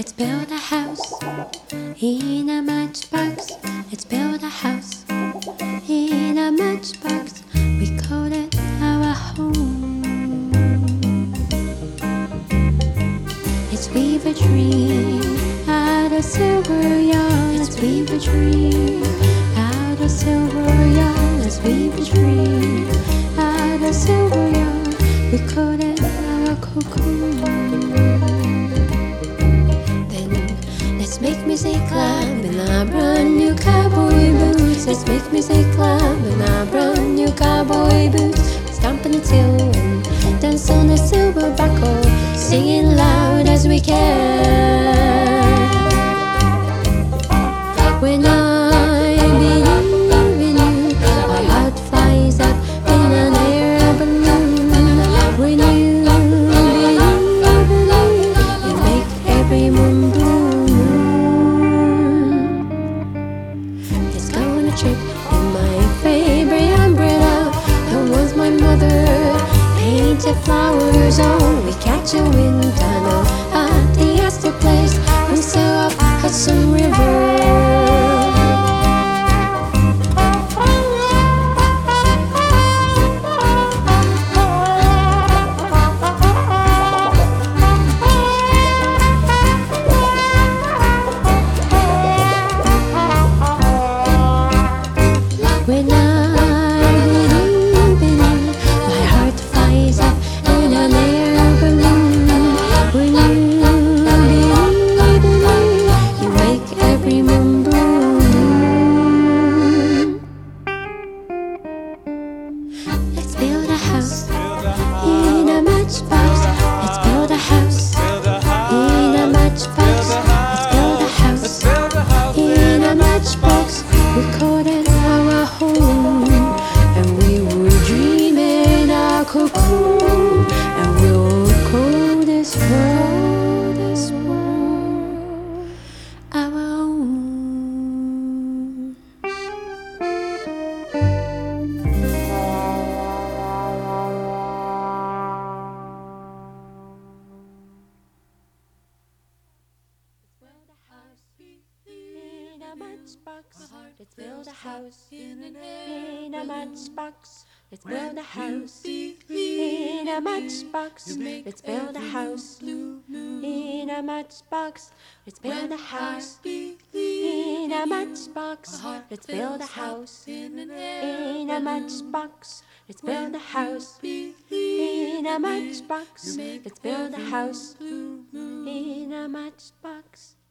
Let's build a house in a matchbox. Let's build a house in a matchbox. We call it our home. Let's weave a dream out of silver yarn. Let's weave a dream out of silver yarn. Let's weave a dream out of silver yarn. We call it our cocoon. Let's make music club in our brand new cowboy boots. Let's make music club in our brand new cowboy boots. Stomp on the till and dance on the silver buckle, singing loud as we can. When I believe in you, my heart flies up in an air balloon. When you believe in me, you make every moon bloom. Trip in my favorite umbrella, that was my mother painted flowers on. We catch a wind tunnel at the Astor Place and sail up Hudson River. When I believe in you, my heart flies up in an air balloon. When you believe in me, you make every moon bloom. Let's build a house in a matchbox. Let's build a house in a matchbox. Let's build a house in a matchbox. We call it our home, and we will dream in our cocoon, and we'll call this world our own. Let's build a house in a matchbox. Let's build a house in a matchbox. Let's build a house in a matchbox. Let's build a house in a matchbox. Let's build a house in a matchbox. Let's build a house in a matchbox. Let's build a house in a matchbox.